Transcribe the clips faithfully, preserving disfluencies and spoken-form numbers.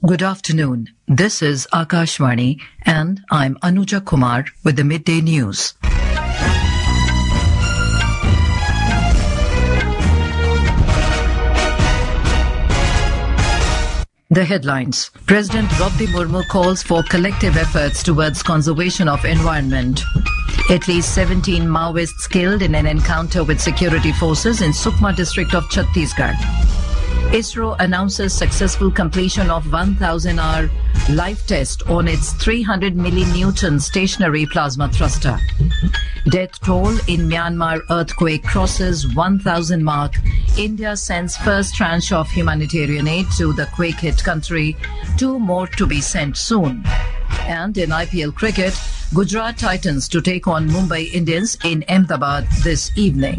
Good afternoon. This is Akashvani and I'm Anuja Kumar with the Midday News. The headlines. President Draupadi Murmu calls for collective efforts towards conservation of environment. At least seventeen Maoists killed in an encounter with security forces in Sukma district of Chhattisgarh. ISRO announces successful completion of one thousand hour live test on its three hundred millinewton stationary plasma thruster. Death toll in Myanmar earthquake crosses one thousand mark. India sends first tranche of humanitarian aid to the quake-hit country. Two more to be sent soon. And in I P L cricket, Gujarat Titans to take on Mumbai Indians in Ahmedabad this evening.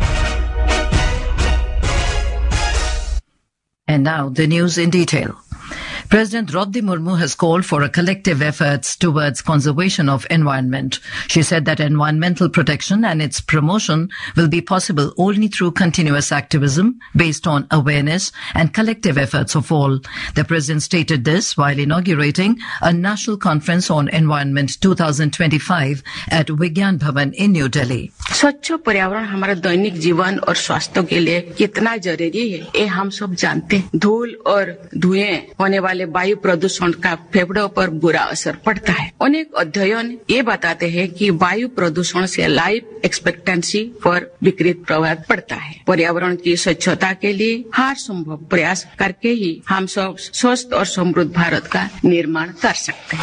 And now the news in detail. President Draupadi Murmu has called for a collective efforts towards conservation of environment. She said that environmental protection and its promotion will be possible only through continuous activism based on awareness and collective efforts of all. The president stated this while inaugurating a national conference on environment twenty twenty-five at Vigyan Bhavan in New Delhi. स्वच्छ पर्यावरण हमारे दैनिक जीवन और स्वास्थ्य के लिए कितना जरूरी है, ये हम सब जानते हैं। धूल और धुएं होने वाले वायु प्रदूषण का फेफड़ों पर बुरा असर पड़ता है। अनेक अध्ययन ये बताते हैं कि वायु प्रदूषण से लाइफ एक्सपेक्टेंसी पर विपरीत प्रभाव पड़ता है। पर्यावरण की स्वच्छता के लिए हर संभव प्रयास करके ही हम सब स्वस्थ और समृद्ध भारत का निर्माण कर सकते हैं।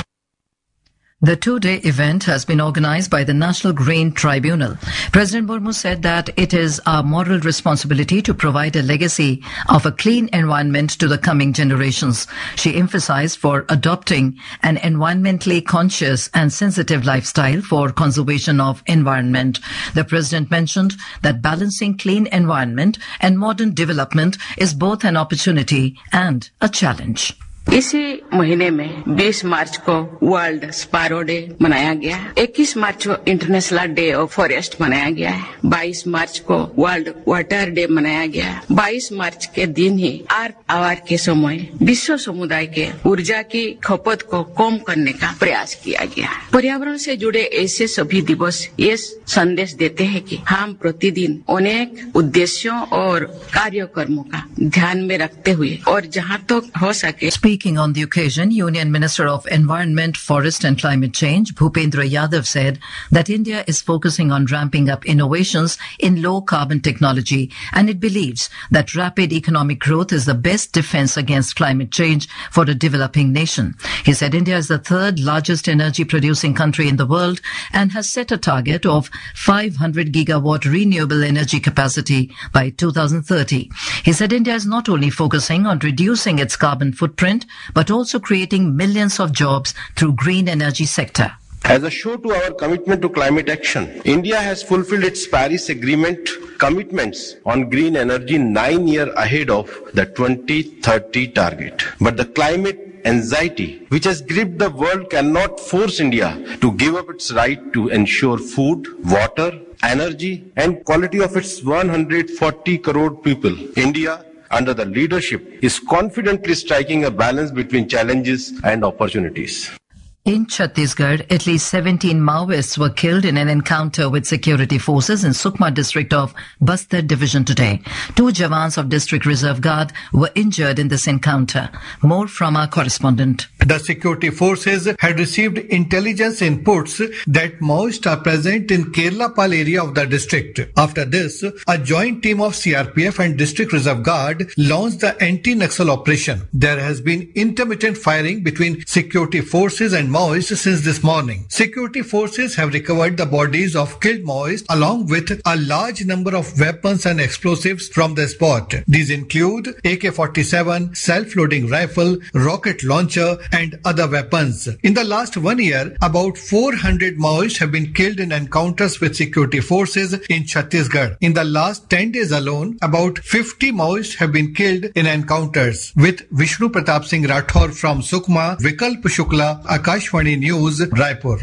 The two-day event has been organized by the National Green Tribunal. President Murmu said that it is our moral responsibility to provide a legacy of a clean environment to the coming generations. She emphasized for adopting an environmentally conscious and sensitive lifestyle for conservation of environment. The president mentioned that balancing clean environment and modern development is both an opportunity and a challenge. इसी महीने में बीस मार्च को world sparrow day मनाया गया है। इक्कीस मार्च को इंटरनेशनल डे ऑफ फॉरेस्ट मनाया गया है। बाईस मार्च को वर्ल्ड वाटर डे मनाया गया है। बाईस मार्च के दिन ही अर्थ आवर के समय विश्व समुदाय के ऊर्जा की खपत को कम करने का प्रयास किया गया है। पर्यावरण से जुड़े ऐसे सभी दिवस ये संदेश देते हैं कि हम प्रतिदिन अनेक उद्देश्यों और कार्यक्रमों का ध्यान में रखते हुए और जहाँ तक हो सके। Speaking on the occasion, Union Minister of Environment, Forest and Climate Change, Bhupendra Yadav, said that India is focusing on ramping up innovations in low-carbon technology, and it believes that rapid economic growth is the best defense against climate change for a developing nation. He said India is the third largest energy-producing country in the world and has set a target of five hundred gigawatt renewable energy capacity by two thousand thirty. He said India is not only focusing on reducing its carbon footprint, but also creating millions of jobs through green energy sector. As a show to our commitment to climate action, India has fulfilled its Paris Agreement commitments on green energy nine years ahead of the twenty thirty target. But the climate anxiety which has gripped the world cannot force India to give up its right to ensure food, water, energy and quality of its one hundred forty crore people. India, under the leadership, is confidently striking a balance between challenges and opportunities. In Chhattisgarh, at least seventeen Maoists were killed in an encounter with security forces in Sukma district of Bastar division today. Two Jawans of District Reserve Guard were injured in this encounter. More from our correspondent. The security forces had received intelligence inputs that Maoists are present in Kerlapal area of the district. After this, a joint team of C R P F and District Reserve Guard launched the anti-Naxal operation. There has been intermittent firing between security forces and Maoists since this morning. Security forces have recovered the bodies of killed Maoists along with a large number of weapons and explosives from the spot. These include A K forty-seven, self-loading rifle, rocket launcher and other weapons. In the last one year, about four hundred Maoists have been killed in encounters with security forces in Chhattisgarh. In the last ten days alone, about fifty Maoists have been killed in encounters. With Vishnu Pratap Singh Rathore from Sukma, Vikalp Shukla, Akash News, Raipur.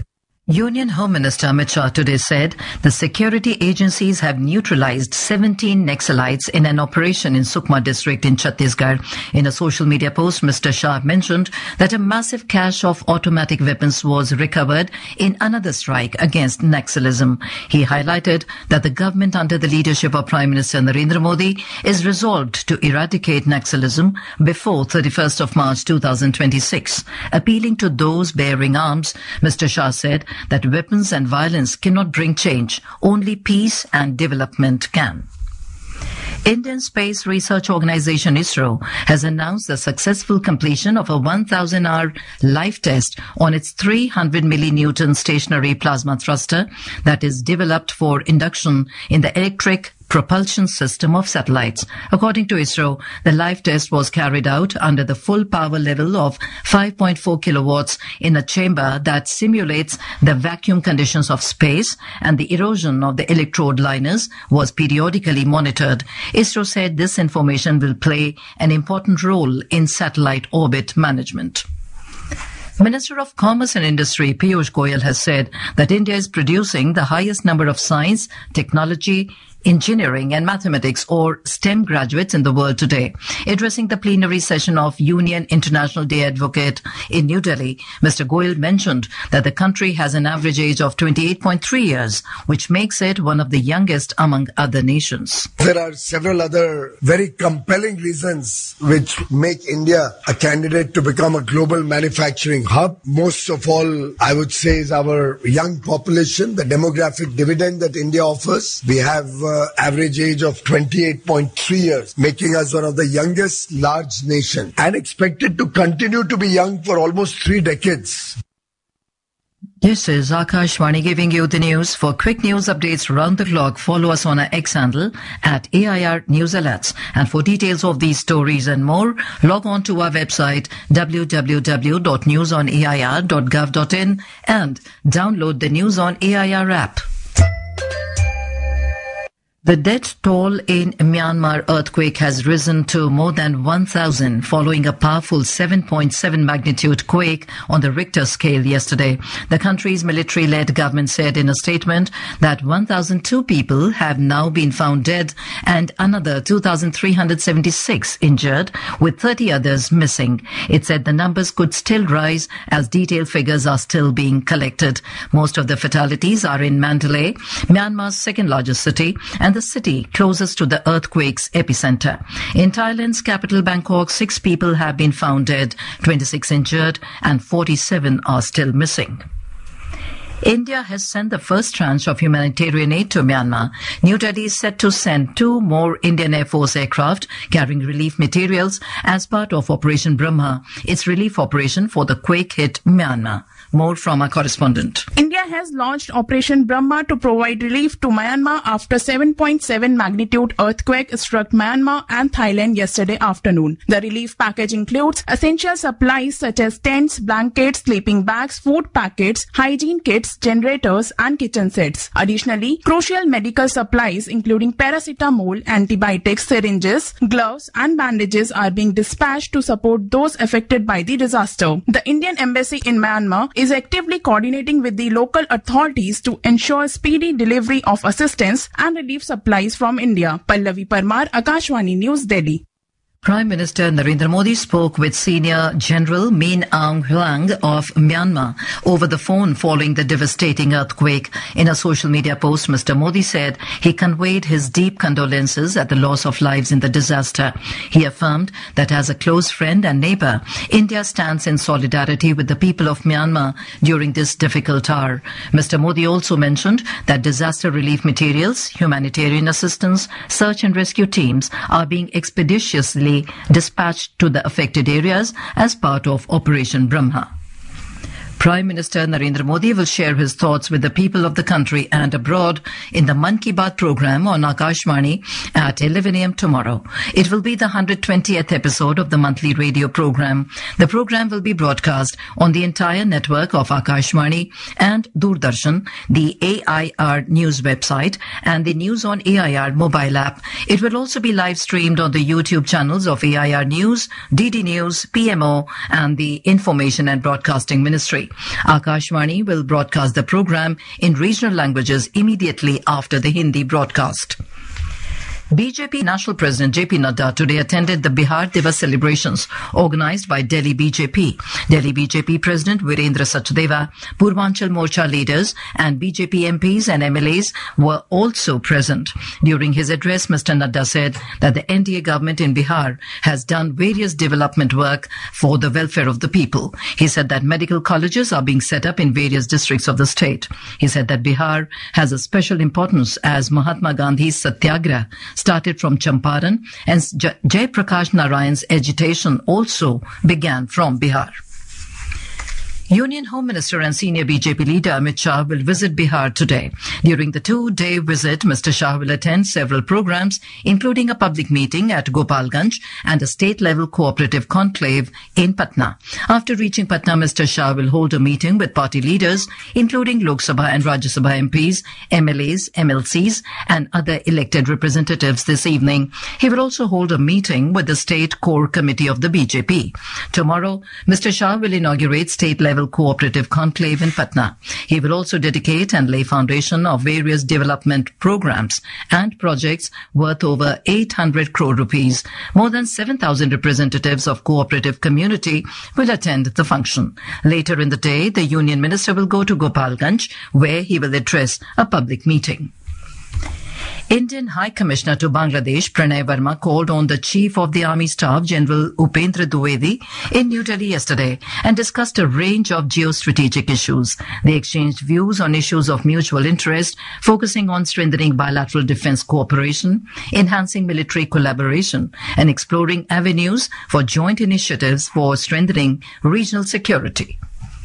Union Home Minister Amit Shah today said the security agencies have neutralized seventeen Naxalites in an operation in Sukma district in Chhattisgarh. In a social media post, Mister Shah mentioned that a massive cache of automatic weapons was recovered in another strike against Naxalism. He highlighted that the government under the leadership of Prime Minister Narendra Modi is resolved to eradicate Naxalism before thirty-first of March two thousand twenty-six. Appealing to those bearing arms, Mister Shah said that weapons and violence cannot bring change. Only peace and development can. Indian Space Research Organisation ISRO has announced the successful completion of a one thousand hour life test on its three hundred millinewton stationary plasma thruster that is developed for induction in the electric propulsion system of satellites. According to ISRO, the live test was carried out under the full power level of five point four kilowatts in a chamber that simulates the vacuum conditions of space, and the erosion of the electrode liners was periodically monitored. ISRO said this information will play an important role in satellite orbit management. Minister of Commerce and Industry Piyush Goyal has said that India is producing the highest number of science, technology, engineering and mathematics or STEM graduates in the world today. Addressing the plenary session of Union International Day Advocate in New Delhi, Mister Goyal mentioned that the country has an average age of twenty-eight point three years, which makes it one of the youngest among other nations. There are several other very compelling reasons which make India a candidate to become a global manufacturing hub. Most of all, I would say, is our young population, the demographic dividend that India offers. We have uh, Uh, average age of twenty-eight point three years, making us one of the youngest large nations and expected to continue to be young for almost three decades. This is Akashvani giving you the news. For quick news updates round the clock, follow us on our X handle at A I R News Alerts. And for details of these stories and more, log on to our website w w w dot news on a i r dot gov dot in and download the News on A I R app. The death toll in Myanmar earthquake has risen to more than one thousand following a powerful seven point seven magnitude quake on the Richter scale yesterday. The country's military-led government said in a statement that one thousand two people have now been found dead and another two thousand three hundred seventy-six injured, with thirty others missing. It said the numbers could still rise as detailed figures are still being collected. Most of the fatalities are in Mandalay, Myanmar's second largest city, and the city closest to the earthquake's epicenter. In Thailand's capital Bangkok, six people have been found dead, twenty-six injured, and forty-seven are still missing. India has sent the first tranche of humanitarian aid to Myanmar. New Delhi is set to send two more Indian Air Force aircraft carrying relief materials as part of Operation Brahma, its relief operation for the quake-hit Myanmar. More from our correspondent. India has launched Operation Brahma to provide relief to Myanmar after seven point seven magnitude earthquake struck Myanmar and Thailand yesterday afternoon. The relief package includes essential supplies such as tents, blankets, sleeping bags, food packets, hygiene kits, generators and kitchen sets. Additionally, crucial medical supplies including paracetamol, antibiotics, syringes, gloves and bandages are being dispatched to support those affected by the disaster. The Indian Embassy in Myanmar is actively coordinating with the local authorities to ensure speedy delivery of assistance and relief supplies from India. Pallavi Parmar, Akashvani News, Delhi. Prime Minister Narendra Modi spoke with Senior General Min Aung Hlaing of Myanmar over the phone following the devastating earthquake. In a social media post, Mister Modi said he conveyed his deep condolences at the loss of lives in the disaster. He affirmed that as a close friend and neighbor, India stands in solidarity with the people of Myanmar during this difficult hour. Mister Modi also mentioned that disaster relief materials, humanitarian assistance, search and rescue teams are being expeditiously dispatched to the affected areas as part of Operation Brahma. Prime Minister Narendra Modi will share his thoughts with the people of the country and abroad in the Mann Ki Baat program on Akashvani at eleven a m tomorrow. It will be the one hundred twentieth episode of the monthly radio program. The program will be broadcast on the entire network of Akashvani and Doordarshan, the A I R News website and the News on A I R mobile app. It will also be live streamed on the YouTube channels of A I R News, D D News, P M O and the Information and Broadcasting Ministry. Akashvani will broadcast the program in regional languages immediately after the Hindi broadcast. B J P National President J P Nadda today attended the Bihar Divas celebrations organized by Delhi B J P. Delhi B J P President Virendra Sachdeva, Purvanchal Morcha leaders and B J P M Ps and M L As were also present. During his address, Mister Nadda said that the N D A government in Bihar has done various development work for the welfare of the people. He said that medical colleges are being set up in various districts of the state. He said that Bihar has a special importance as Mahatma Gandhi's Satyagraha started from Champaran, and Jai Prakash Narayan's agitation also began from Bihar. Union Home Minister and senior B J P leader Amit Shah will visit Bihar today. During the two-day visit, Mister Shah will attend several programs, including a public meeting at Gopalganj and a state-level cooperative conclave in Patna. After reaching Patna, Mister Shah will hold a meeting with party leaders, including Lok Sabha and Rajya Sabha M Ps, M L As, M L Cs, and other elected representatives this evening. He will also hold a meeting with the State Core Committee of the B J P. Tomorrow, Mister Shah will inaugurate state-level cooperative conclave in Patna. He will also dedicate and lay foundation of various development programs and projects worth over eight hundred crore rupees. More than seven thousand representatives of cooperative community will attend the function. Later in the day, the Union Minister will go to Gopalganj, where he will address a public meeting. Indian High Commissioner to Bangladesh, Pranay Verma, called on the Chief of the Army Staff, General Upendra Dwivedi, in New Delhi yesterday and discussed a range of geostrategic issues. They exchanged views on issues of mutual interest, focusing on strengthening bilateral defense cooperation, enhancing military collaboration, and exploring avenues for joint initiatives for strengthening regional security.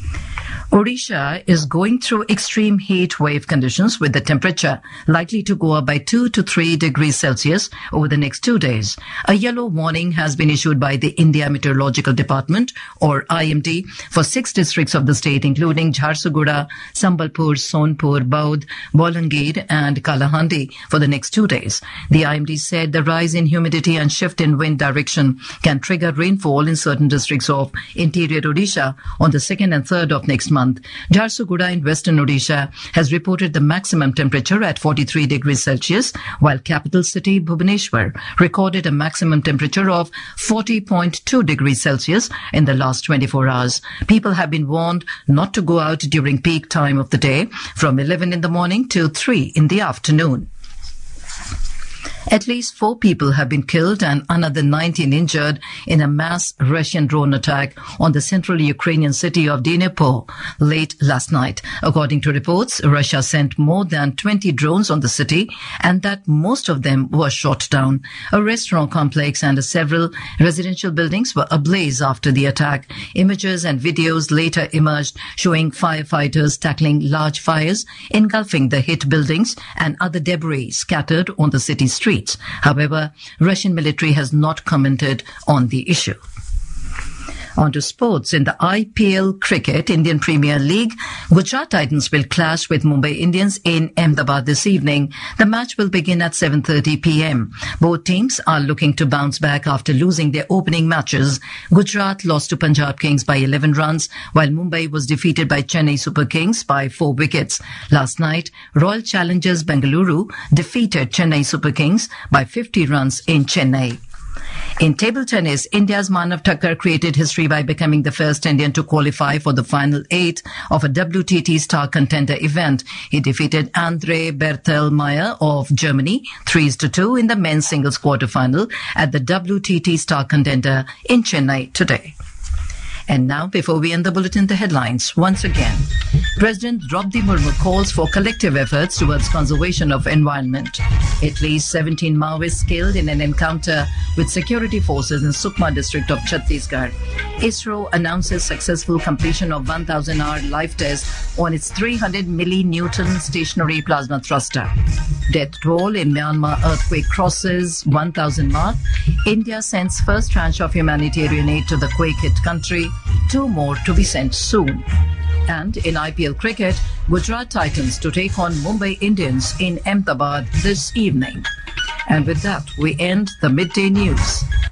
Odisha is going through extreme heat wave conditions, with the temperature likely to go up by two to three degrees Celsius over the next two days. A yellow warning has been issued by the India Meteorological Department, or I M D, for six districts of the state, including Jharsuguda, Sambalpur, Sonpur, Baud, Bolangir, and Kalahandi for the next two days. The I M D said the rise in humidity and shift in wind direction can trigger rainfall in certain districts of interior Odisha on the second and third of next month. Month. Jharsuguda in western Odisha has reported the maximum temperature at forty-three degrees Celsius, while capital city Bhubaneswar recorded a maximum temperature of forty point two degrees Celsius in the last twenty-four hours. People have been warned not to go out during peak time of the day, from eleven in the morning till three in the afternoon. At least four people have been killed and another nineteen injured in a mass Russian drone attack on the central Ukrainian city of Dnipro late last night. According to reports, Russia sent more than twenty drones on the city, and that most of them were shot down. A restaurant complex and several residential buildings were ablaze after the attack. Images and videos later emerged showing firefighters tackling large fires, engulfing the hit buildings and other debris scattered on the city streets. However, Russian military has not commented on the issue. On to sports. In the I P L cricket, Indian Premier League, Gujarat Titans will clash with Mumbai Indians in Ahmedabad this evening. The match will begin at seven thirty p.m. Both teams are looking to bounce back after losing their opening matches. Gujarat lost to Punjab Kings by eleven runs, while Mumbai was defeated by Chennai Super Kings by four wickets. Last night, Royal Challengers Bengaluru defeated Chennai Super Kings by fifty runs in Chennai. In table tennis, India's Manav Thakkar created history by becoming the first Indian to qualify for the final eight of a W T T Star Contender event. He defeated Andre Bertelmeier of Germany three to two in the men's singles quarterfinal at the W T T Star Contender in Chennai today. And now, before we end the bulletin, the headlines once again. President Draupadi Murmu calls for collective efforts towards conservation of environment. At least seventeen Maoists killed in an encounter with security forces in Sukma district of Chhattisgarh. ISRO announces successful completion of one thousand hour life test on its three hundred millinewton stationary plasma thruster. Death toll in Myanmar earthquake crosses one thousand mark. India sends first tranche of humanitarian aid to the quake-hit country. Two more to be sent soon. And in I P L cricket, Gujarat Titans to take on Mumbai Indians in Ahmedabad this evening. And with that, we end the midday news.